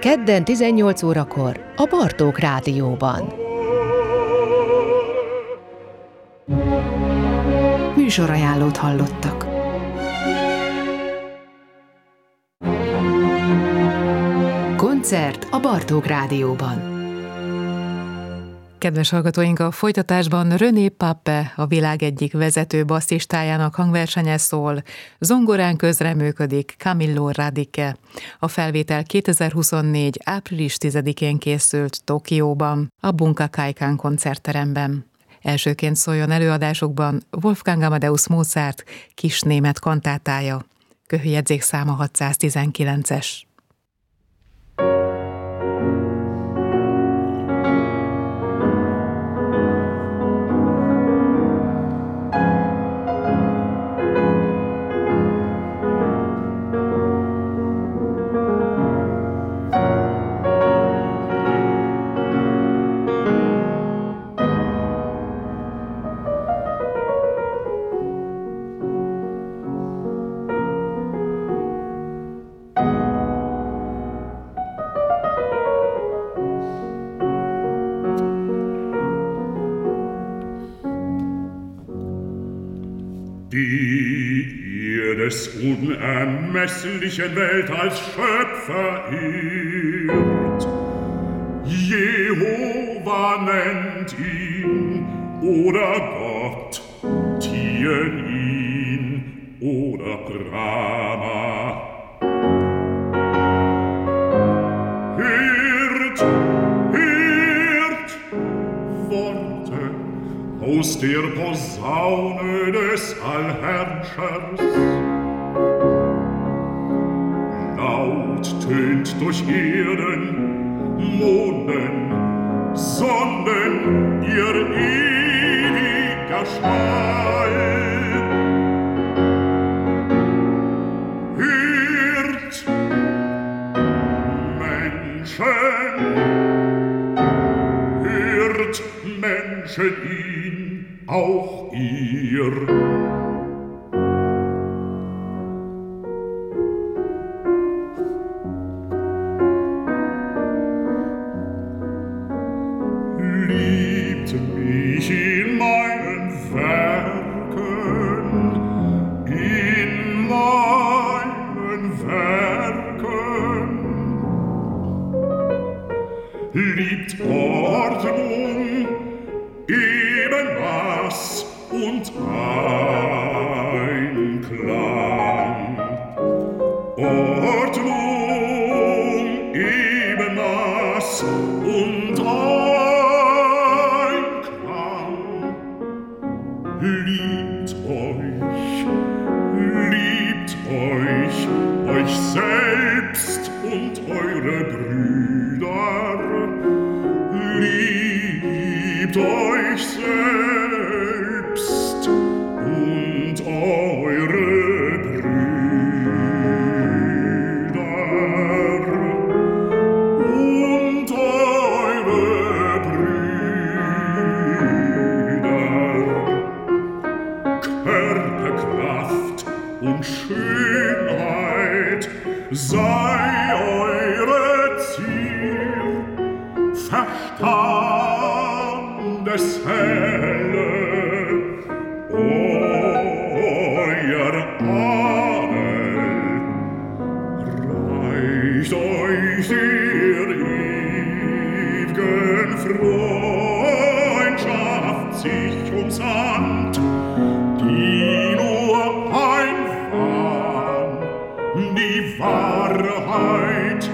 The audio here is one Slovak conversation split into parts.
Kedden 18 órakor a Bartók Rádióban. Műsorajánlót hallottak. Koncert a Bartók Rádióban. Kedves hallgatóink, a folytatásban René Pape, a világ egyik vezető basszistájának hangversenye szól, zongorán közreműködik Camillo Radike. A felvétel 2024. április 10-én készült Tokióban, a Bunka-Kaikan koncertteremben. Elsőként szóljon előadásokban Wolfgang Amadeus Mozart kis német kantátája, köhöjegyzék száma 619-es. Die ihr des unermesslichen Welt als Schöpfer ehrt. Jehova nennt ihn, oder Gott, Tien ihn, oder Brahma. Hört, hört, Worte aus der Posaune des Allherrschers. Laut tönt durch Erden, Monden, Sonnen ihr ewiger Schall. Hört, Menschen, hört, Menschen ihn, auch ihr. Liebt mich in meinen Werken, in meinen Werken. Liebt Ordnung, Ebenmaß und Einklang. Ordnung, Ebenmaß und Einklang. Liebt euch selbst und eure Brüder. Liebt euch selbst und eure Brüder. Und eure Brüder. Körperkraft und Schönheit sei eure Ziel. Verstandeshelle, euer Adel reicht euch der ew'gen Freundschaft sich umsandt, die nur ein Wahn, die Wahrheit,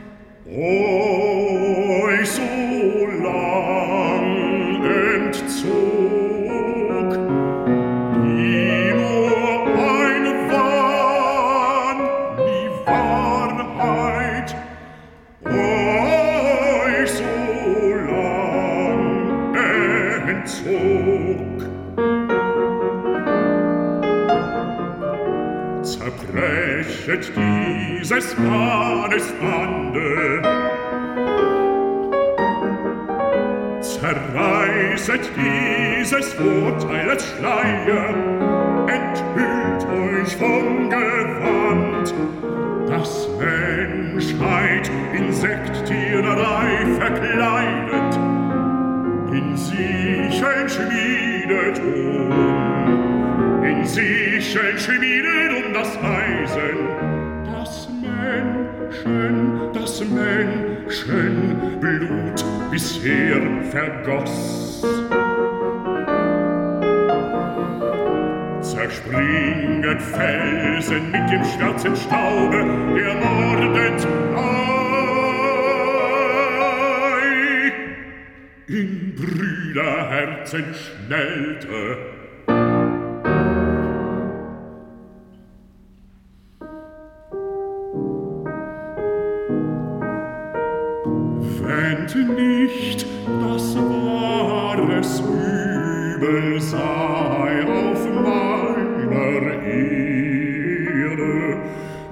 euch so lang entzog, die nur ein Wahn, die Wahrheit, euch so lang entzog. Zerbrechet dieses Mannes Bande, zerreißet dieses Vorteil als Schleier, enthüllt euch vom Gewand, das Mensch Menschheit Insekttiererei verkleidet, in Sicheln schmiedet das Eisen, das Menschenblut bisher vergoss. Zerspringen Felsen mit dem schwarzen Staube, der mordend Ei in Brüderherzen schnellte. Wenn nicht das wahres Übel sei auf meiner Erde,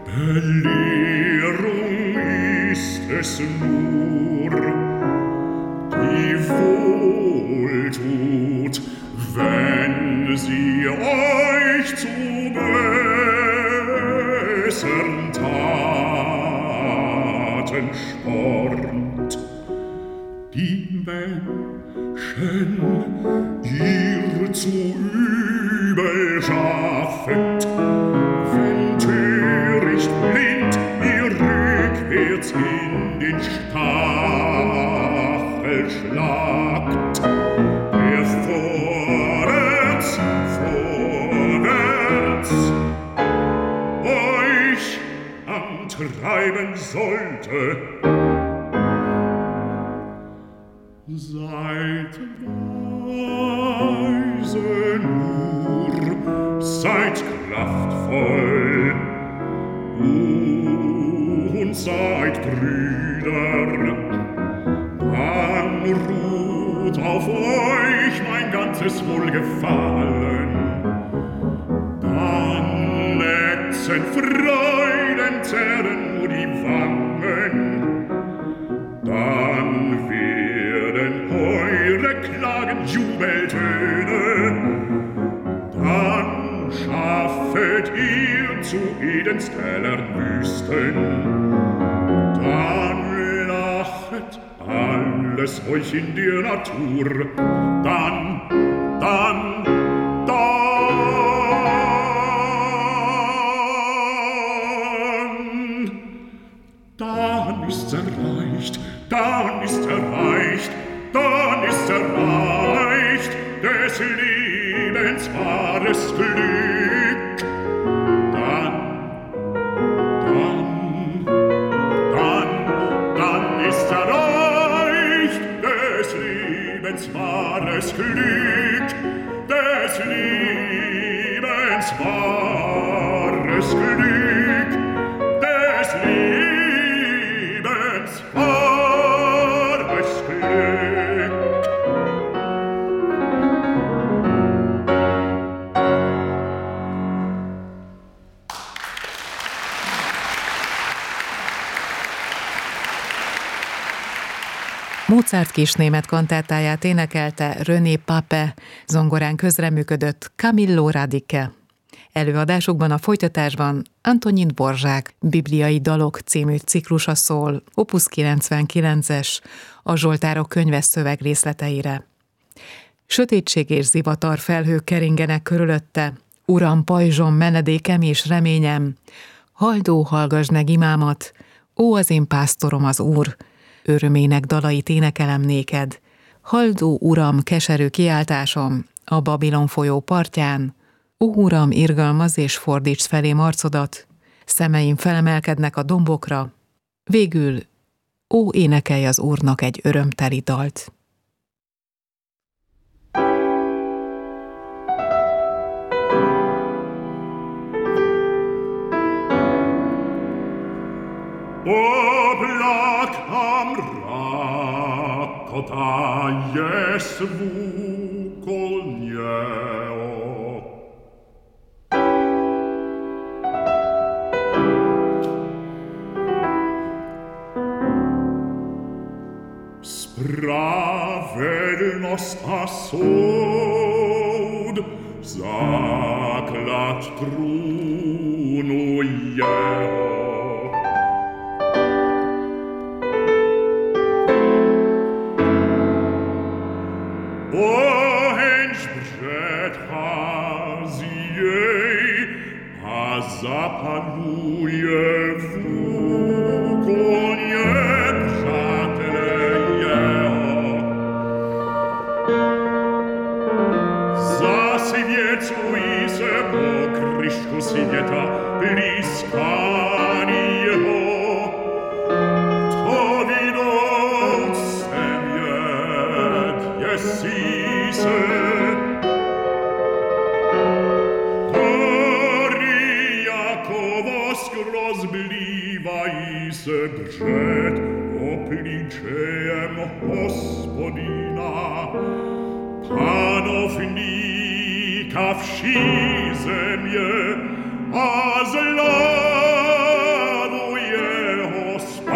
Belehrung ist es nur, die wohltut, wenn sie euch zu bessern Taten spornt. Die Menschen ihr zu übel schaffet, wenn töricht blind ihr rückwärts in den Stachel schlagt, der vorwärts euch antreiben sollte. Seid weise nur, seid kraftvoll und seid Brüder, dann ruht auf euch mein ganzes Wohlgefallen, dann ächzen Freudenzerren nur die Wangen, dann eure Klagen Jubeltöne, dann schaffet ihr zu Edens hellern Wüsten, dann lachet alles euch in der Natur, dann ist's erreicht, dann ist erreicht des Lebens wahres Glück. Dann ist erreicht des Lebens wahres Glück, des Lebens wahres Glück, des Lebens wahres Glück. Mozart kisnémet kantátáját énekelte René Pape, zongorán közreműködött Camillo Radice. Előadásukban a folytatásban Antonin Dvořák Bibliai dalok című ciklusa szól, Opus 99-es, a Zsoltárok könyve szövegrészleteire. Sötétség és zivatar felhők keringenek körülötte, Uram, pajzsom, menedékem és reményem, haldó, hallgasd meg imámat, ó, az én pásztorom az Úr, örömének dalait énekelem néked. Haldó, Uram, keserű kiáltásom a Babilon folyó partján, ó, Uram, irgalmazz és fordítsd felém arcodat, szemeim felemelkednek a dombokra, végül, ó, énekelj az Úrnak egy örömteli dalt. Oblakam rakotaje svukolnjeo. Spravedlnost a soud základ trůnu jeho. zapaluje wukonie przateleje. Zasywiecuje se po kryszku sywieta bliskani jeho. To widok semiet jesise. Rozbliwa i se brzeg obličejem Gospodina, panownika wsi zemie, a zlawu jeho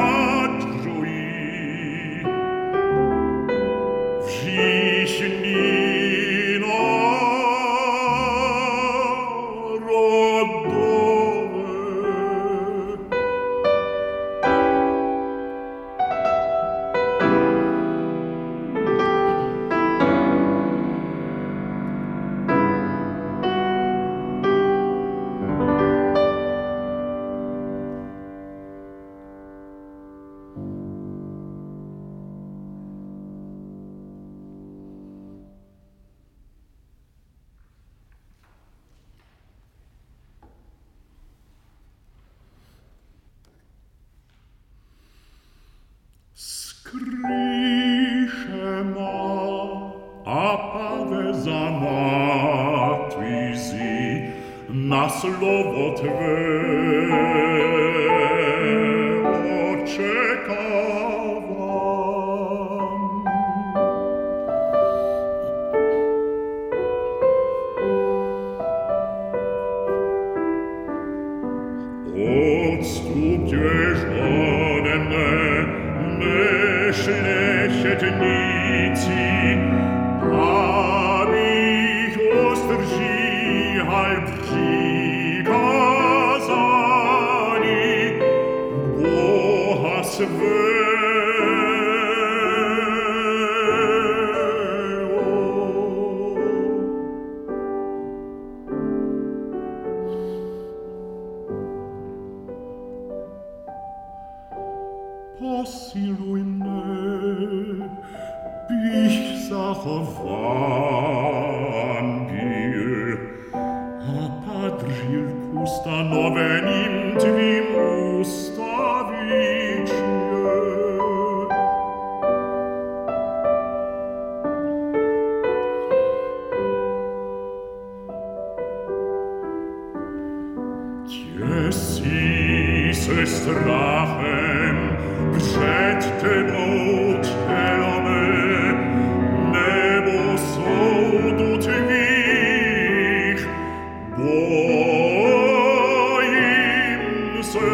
spadrzuj. Wziśnino Skryše ma, a paweza matwizi, na słowo Twe oczekawam. Odstupież ode mnie, szlechetnici, abych ostrzyhal przykazani Boha swego. Posiluj mnie, bych zachowany, a Padrilku stanowenim Twim ustawić je. Ciesi se strachem przed Tebą cielome, nebo sodu Twich, boim se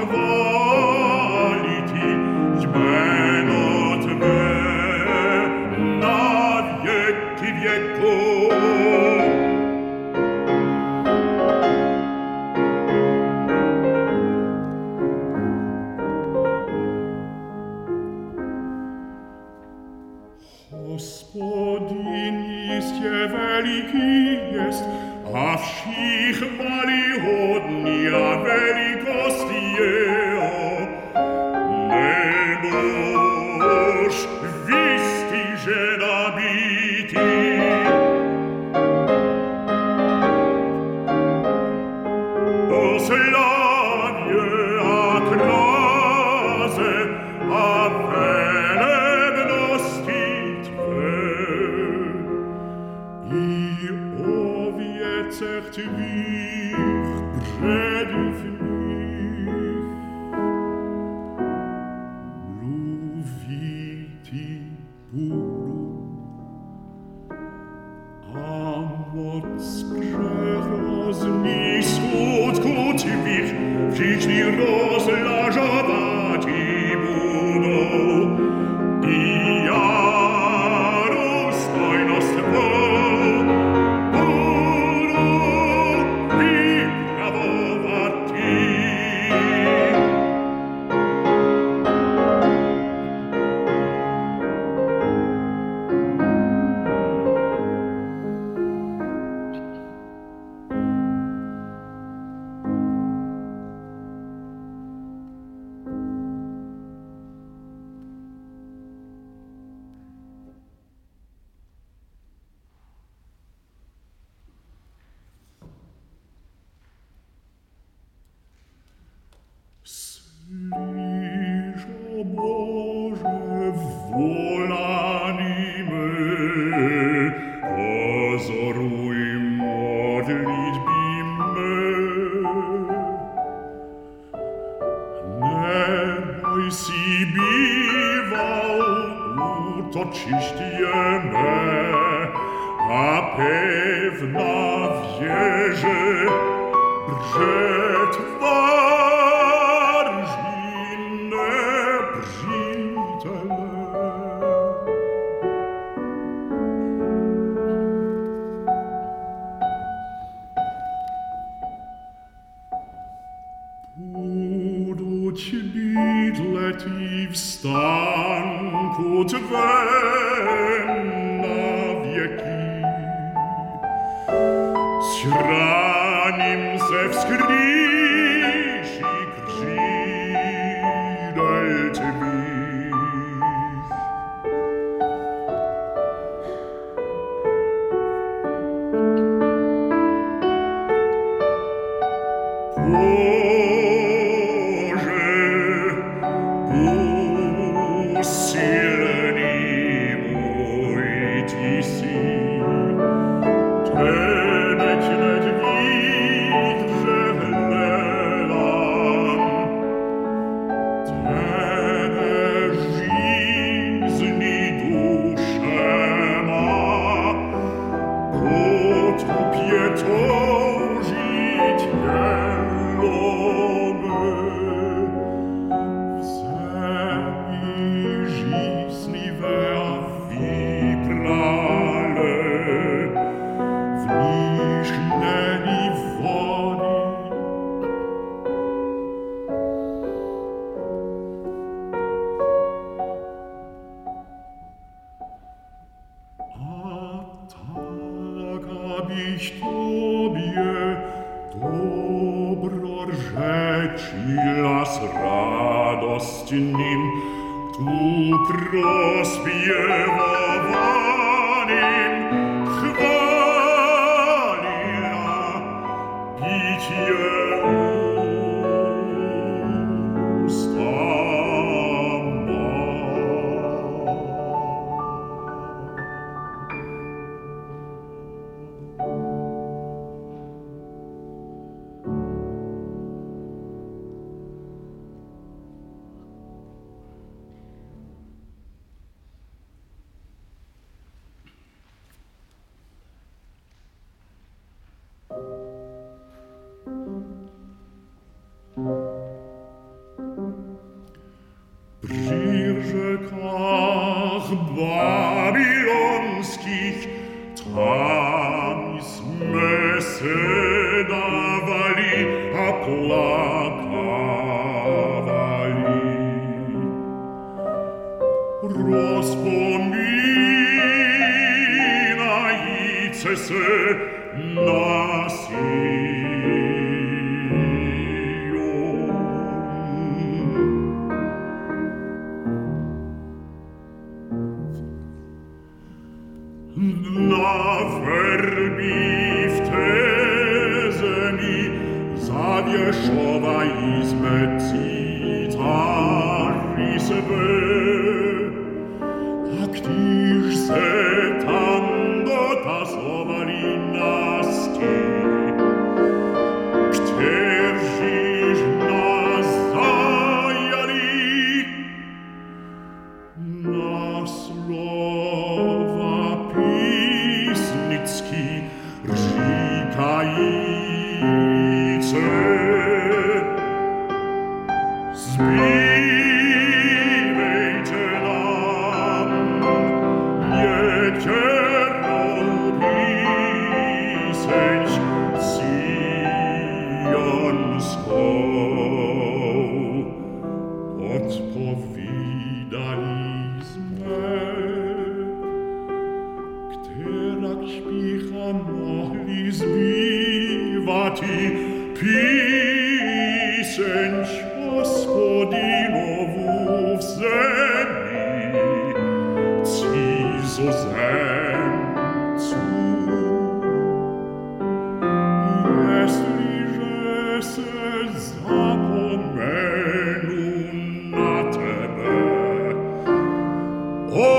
chvaliti jméno tvé na věky věků. Hospodin jistě veliký jest a vší chvalihodný a velikost jeho. Nebož vystý, že nabitý. O slavě a kráze a velebnosti i o věcech tvých předivných mluviti budu a moc přehrozný skutku tvých všichni rozlažovati budou i já dostojnost tvou Slyš, o Bože, volání mé, pozoruj modlitby mé. Neboj si býval útočiště mé a pevná věže břet Buduť bydletí v stánku tvém na věky. Schráním se v skrýši křídel tvých. Ich tobie dobro rzečila s radostním tu prospěvovaným chválila bytě ústa má. verbi w te zemi, zawieszowajmy citari sebe. A gdyż se tam dotasowali nas ty, którzyż nas zajali, na słowa pisnicki říkajíce. Zbývejte nám některou píseň sionskou. Odpovídali jsme, kterak špícha mohli zbývat i píseň Hospodinovu v zemi, cizozemců. Jestliže se zapomenu na tebe, o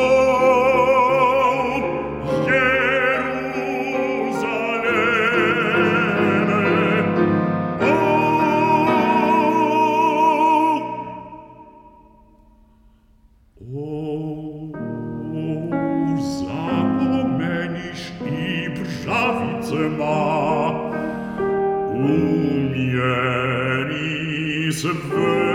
zapomeniš i brżawice ma, umieni swe.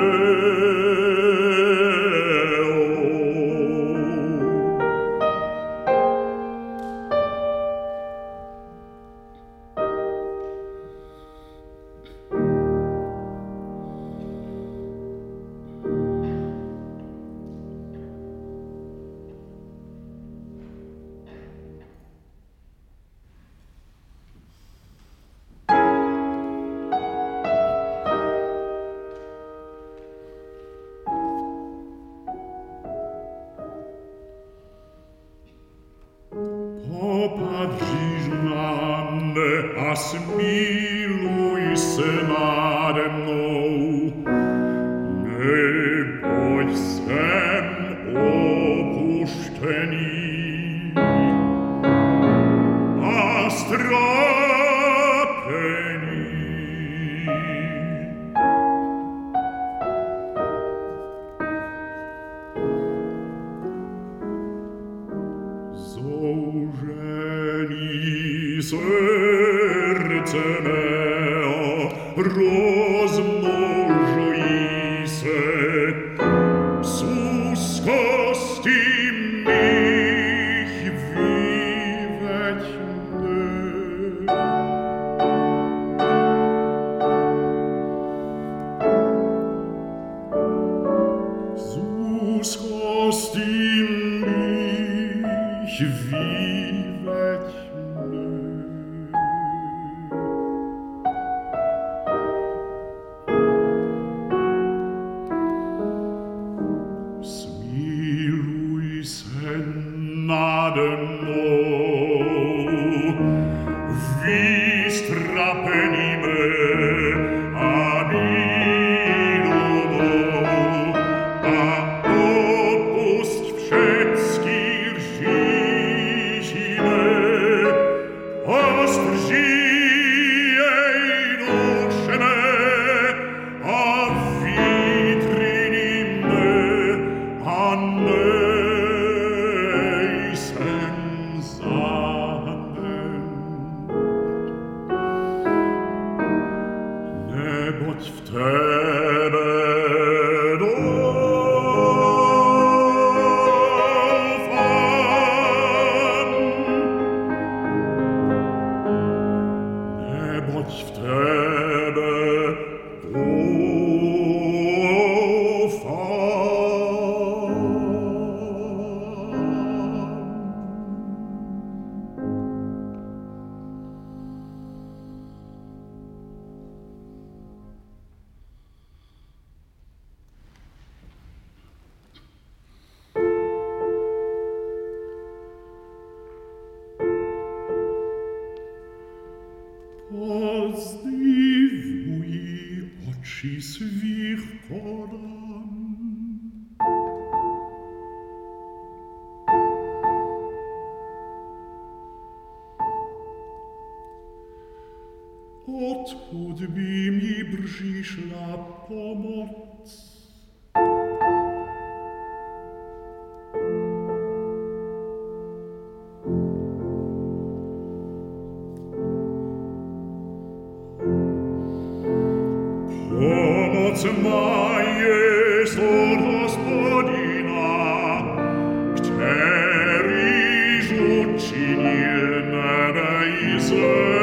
Popatrzysz na mnie, a zmiluj się nade mną. Nie bądź sem opuszczeni, a strapeni. Zożeli serce meo, rozmnożuj se, sus kosti mych wiweć mnie. Sus kosti mych wiweć mnie. Zmiluj se nade mną, wystrapeni me, a milubo, a opust wszystkich żyć. Odkud by mi přišla pomoc? Pomoc má jest od Hospodina, kterýž učinil nebe i zemi.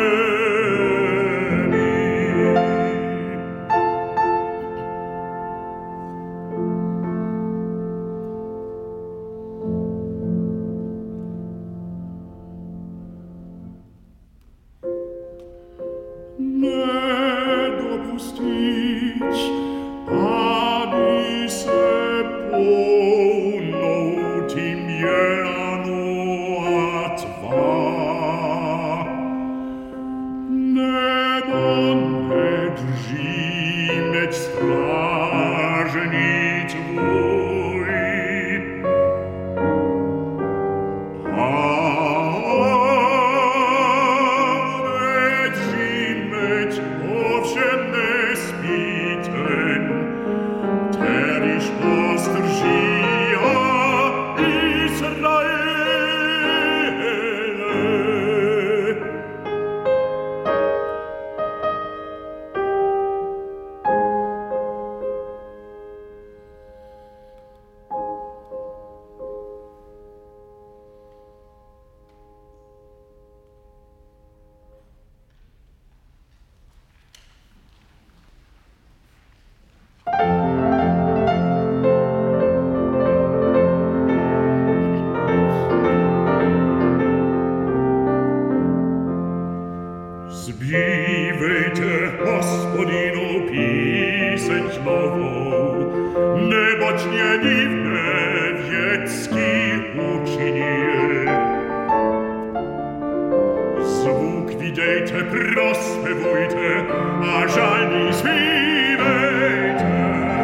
Zpívejte Hospodinu píseň novou, neboť nedivné věcky učinil. Zvuk videjte, prospevujte a žalný zpívejte.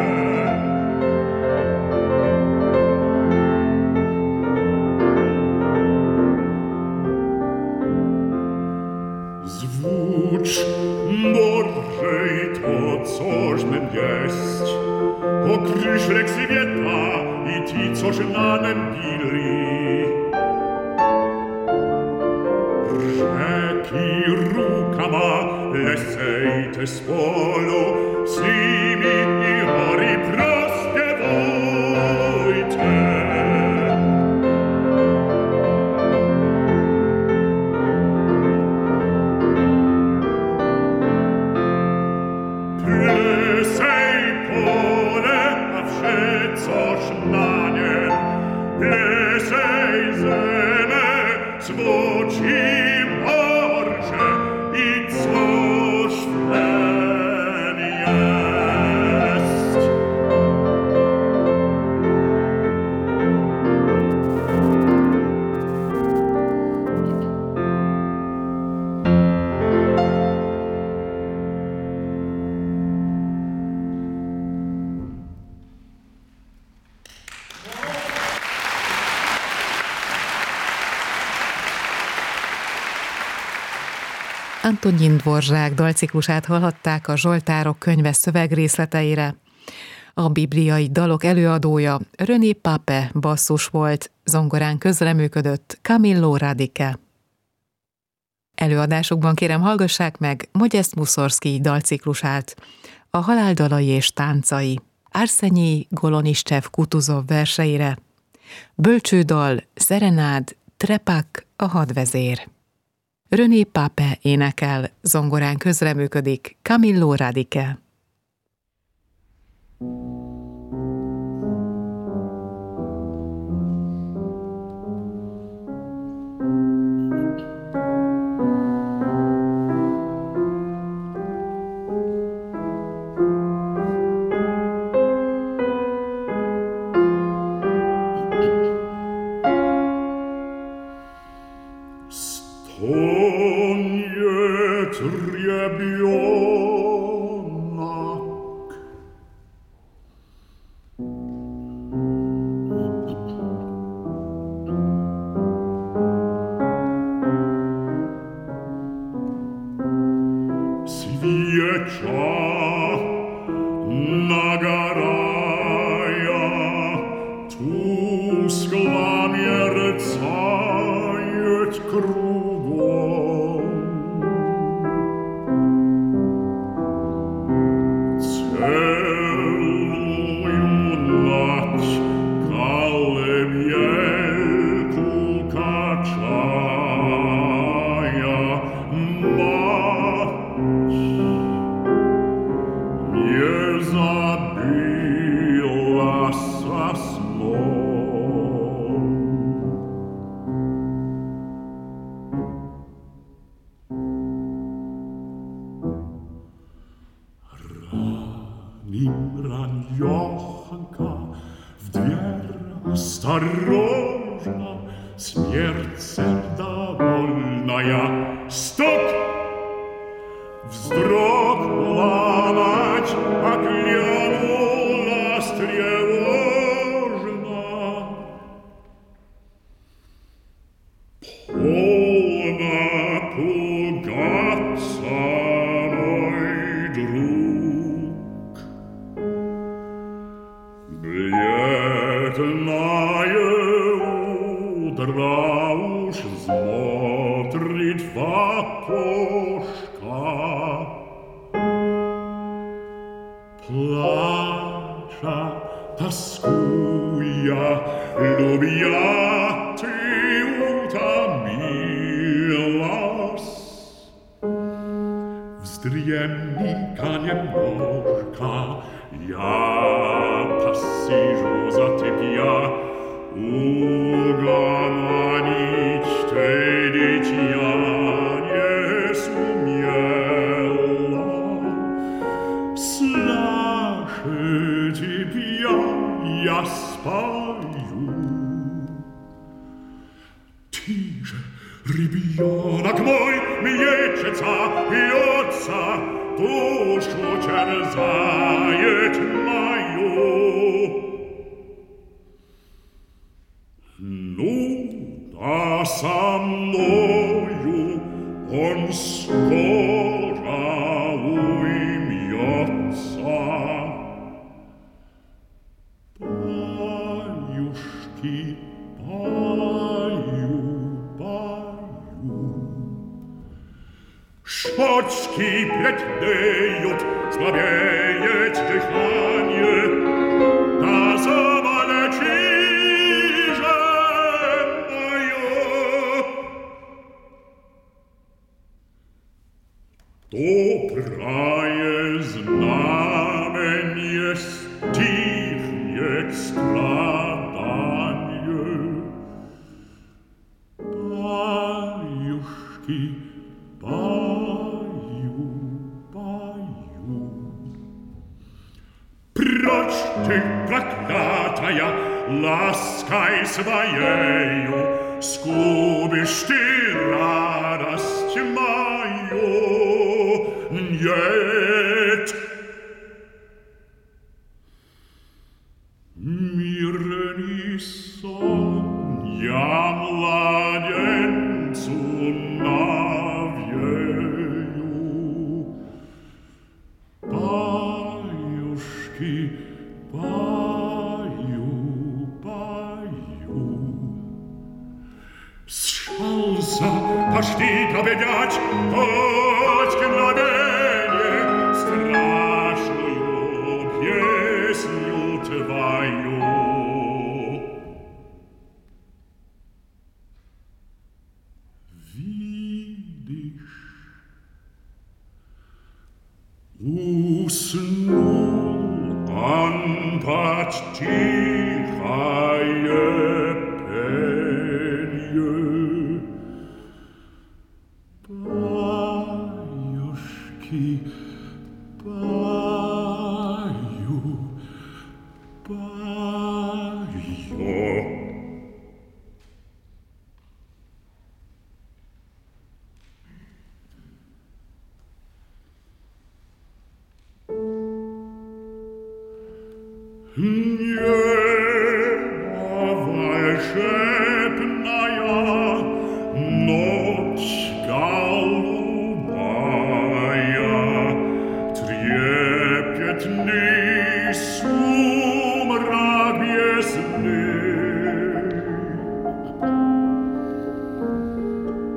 Звуч, Bożej to, coż nem jest, okryszek świata i ci, coż na nem bili. Rzeki rukama lesejte z polu, z nimi i hory prospiewujte. Antonin Dvořák dalciklusát hallhatták a Zsoltárok könyve szövegrészleteire. A bibliai dalok előadója René Pape basszus volt, zongorán közreműködött Camillo Radice. Előadásukban kérem hallgassák meg Modest Mussorgsky dalciklusát, a haláldalai és táncai, Arsenij Goloniscsev-Kutuzov verseire, bölcsődal, szerenád, Trepak, a hadvezér. René Pape énekel, zongorán közreműködik Camillo Radice. Stoniet riebiona кругом. Целую ночь колыбельку качая, мать не забила со сном. Раньёхонько в дверь осторожно, смерть довольная. Стук! Вздрогнула мать, оглянулась тревожно. Полно пугаться, мой друг. Бледное утро уж смотрит в окошко, плача, тоскуя, любя, ты утомилась. Вздремни-ка немножко, я посижу за тебя, угомонить ты дитя не сумела. Слышите, я спою. Тише, ребенок мой мечется, бьется, душу терзает мою. Ну, да со мною он скоро уймется. Баюшки, баю, баю. Щечки бледнеют, слабеет дыхание, да замолчи же мое. Доброе знамение стихнет страдание. Баюшки, баю, баю. Прочь ты, проклятая, лаской своею сгубишь ты радость мою. Нет! Мирный сон я младенцу навею. Баюшки, баю, баю. Сшался, пошли победять, хоть мгновенье, страшную песню твою. Видишь, уснул он под тихое пенье. Баюшки, баю, баю. Небо волшебная, ночь голубая, трепетный сумрак бездны.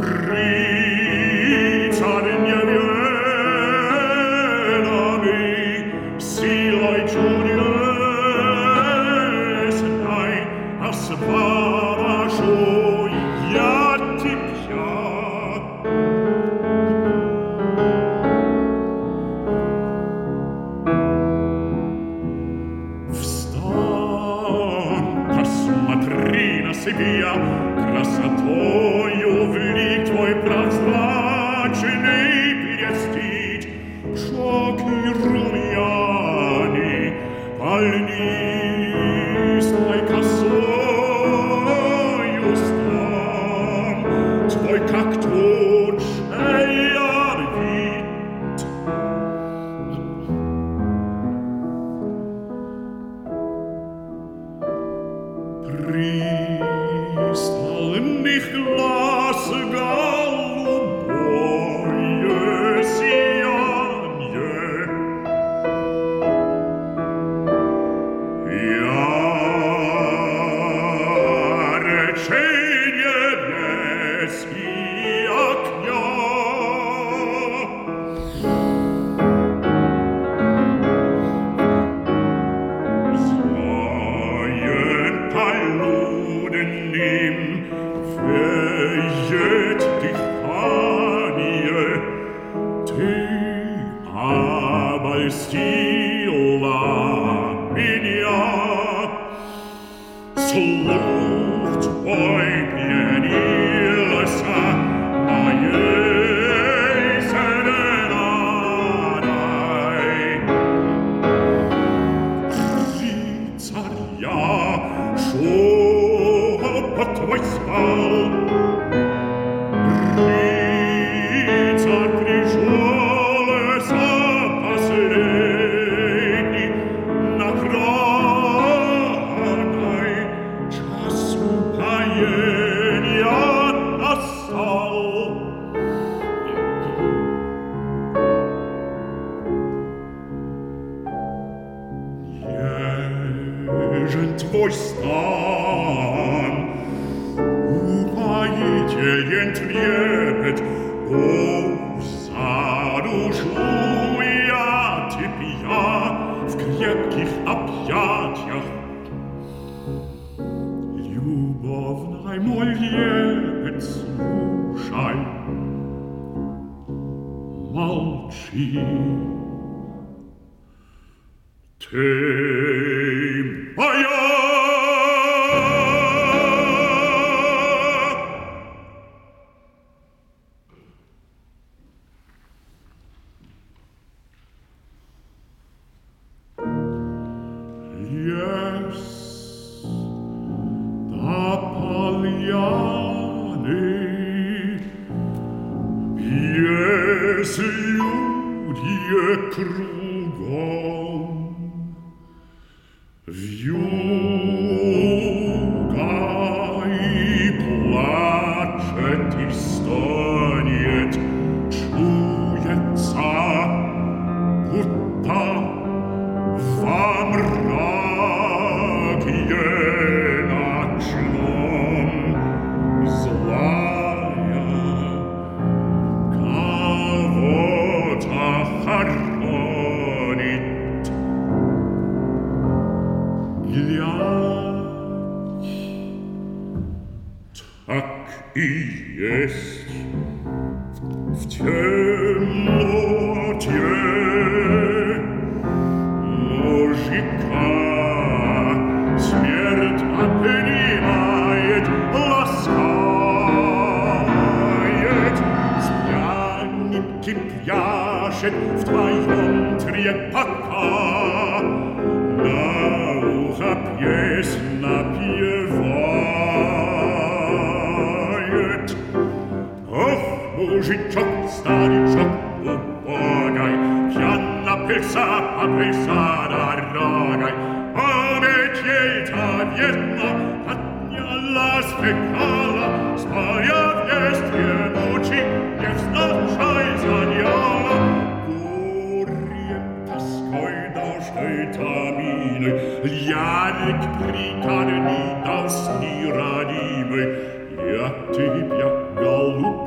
Я тебя, голубка,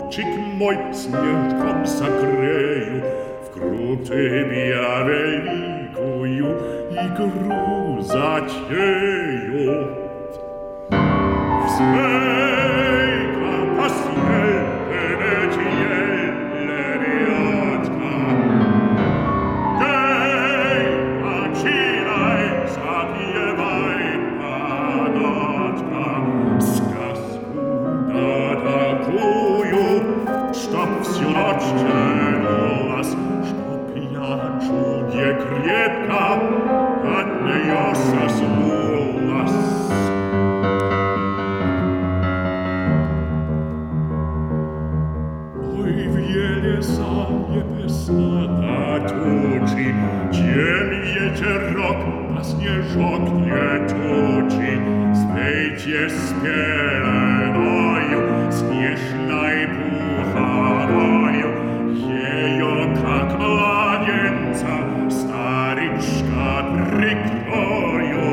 голубчик мой, снежком согрею в грудь тебя великую игру затею. Змейка посмеет еле рядка. Гей, начинай, запевай, панотка, сказку да такую, чтоб всю ночь тянулась, чтоб я чуде крепко от нее соснулась. Тучи, чем ветерок на снежок летучий, спейте с пеленою, снежной пуховою, ее, как младенца, старичка прикрою.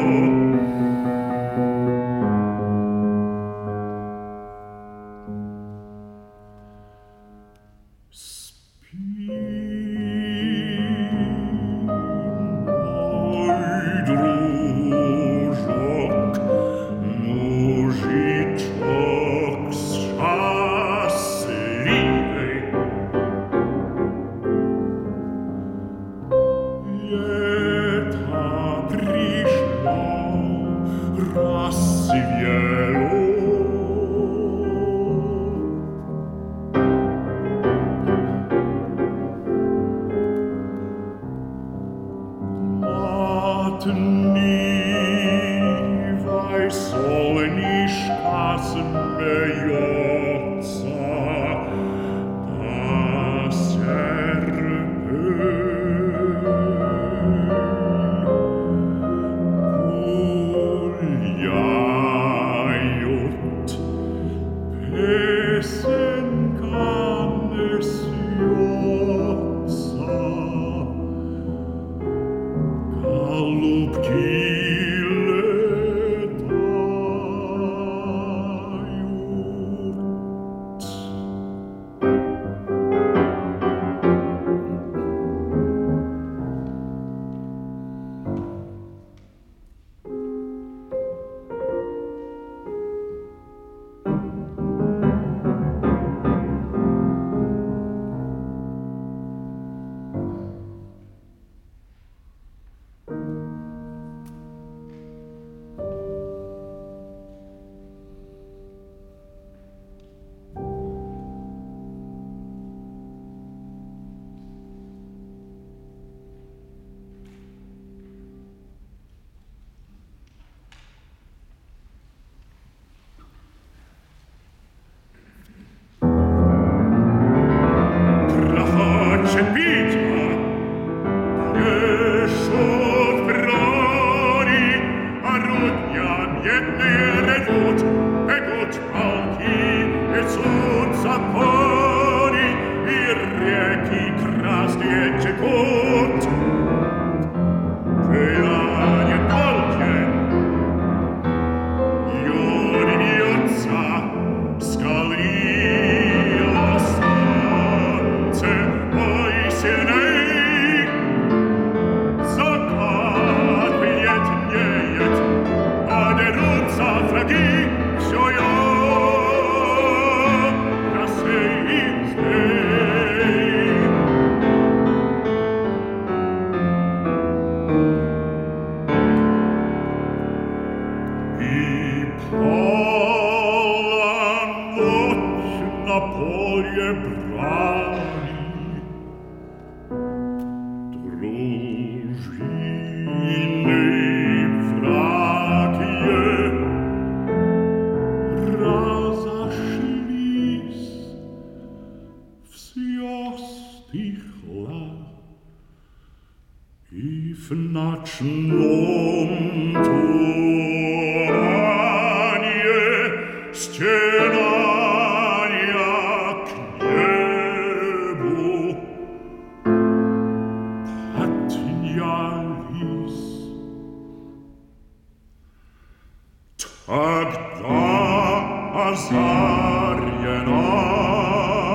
Тогда озарена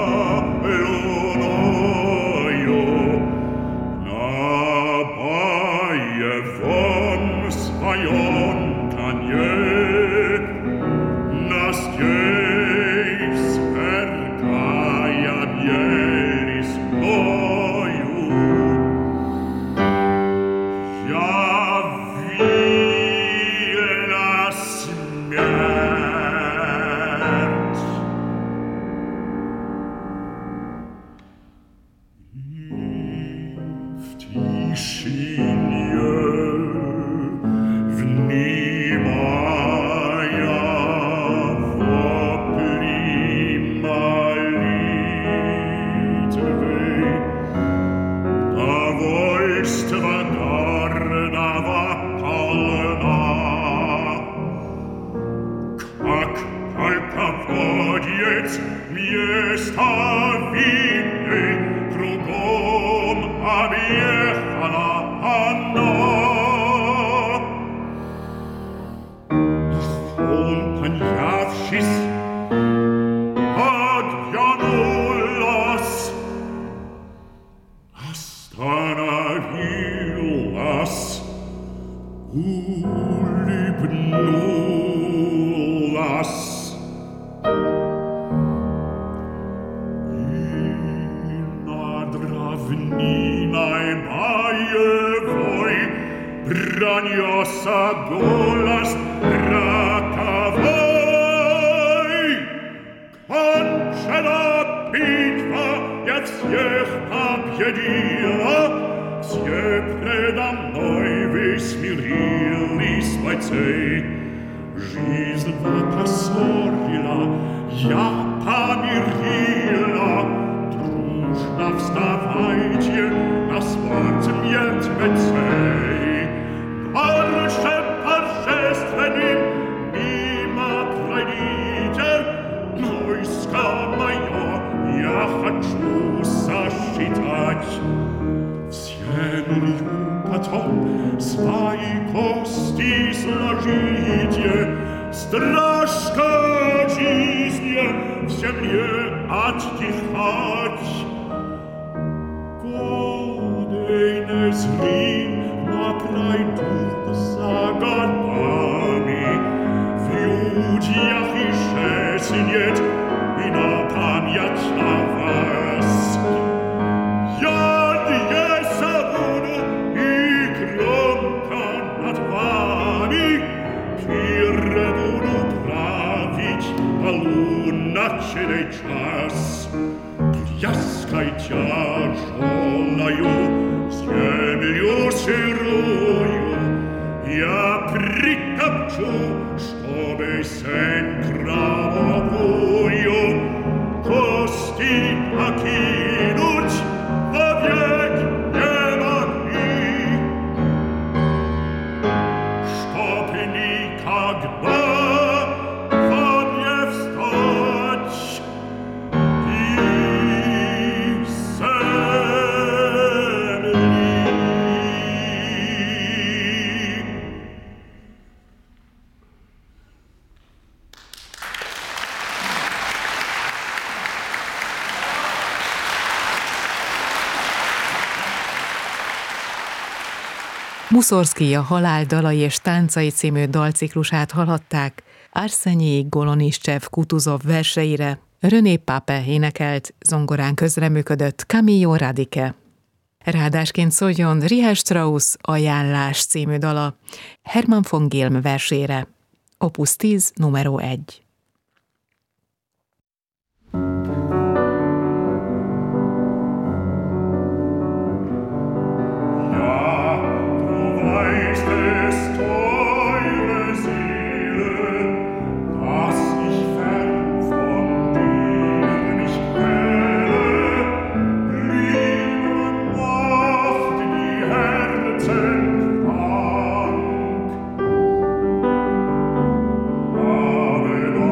Mussorgsky a Halál dalai és táncai című dalciklusát hallhatták Arsenij Goloniscsev Kutuzov verseire, René Pape énekelt, zongorán közreműködött Camillo Radice. Rádásként szóljon Richard Strauss Ajánlás című dala Hermann von Gilm versére, Opus 10 numero 1. Ave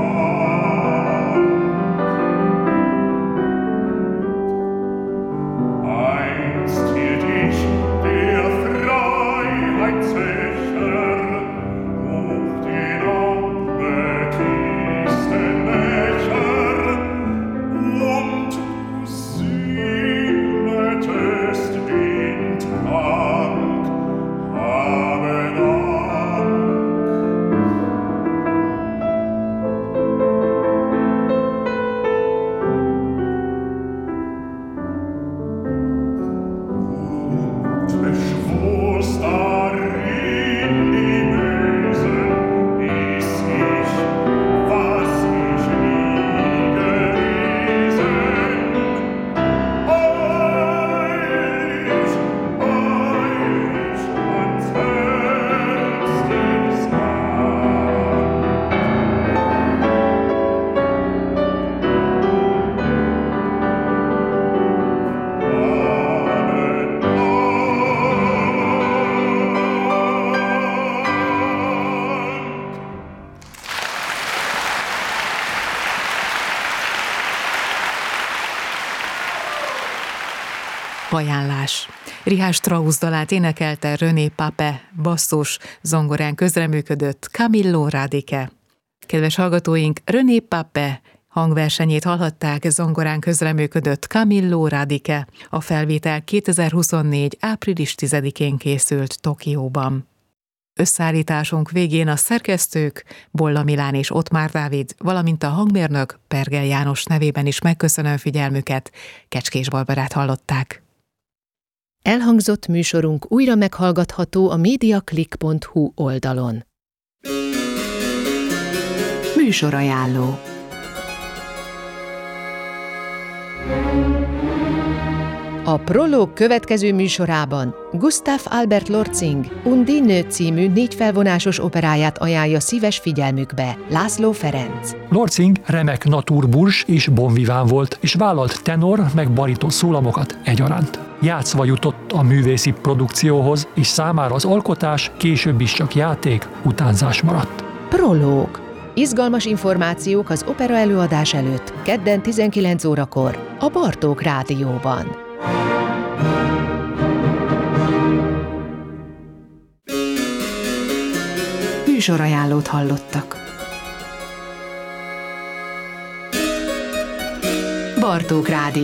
Ajánlás. Richard Strauss dalát énekelte René Pape, basszus, zongorán közreműködött Camillo Radice. Kedves hallgatóink, René Pape hangversenyét hallhatták, zongorán közreműködött Camillo Radice. A felvétel 2024. április 10-én készült Tokióban. Összeállításunk végén a szerkesztők, Bolla Milán és Ottmár Dávid, valamint a hangmérnök Pergel János nevében is megköszönöm figyelmüket. Kecskés Barbarát hallották. Elhangzott műsorunk újra meghallgatható a mediaclick.hu oldalon. Műsorajánló. A Prológ következő műsorában Gustav Albert Lortzing Undine című 4 felvonásos operáját ajánlja szíves figyelmükbe László Ferenc. Lortzing remek naturburzs és bonviván volt, és vállalt tenor meg bariton szólamokat egyaránt. Játszva jutott a művészi produkcióhoz, és számára az alkotás később is csak játék, utánzás maradt. Prológ. Izgalmas információk az opera előadás előtt, kedden 19 órakor a Bartók Rádióban. Műsorajánlót hallottak. Bartók Rádió.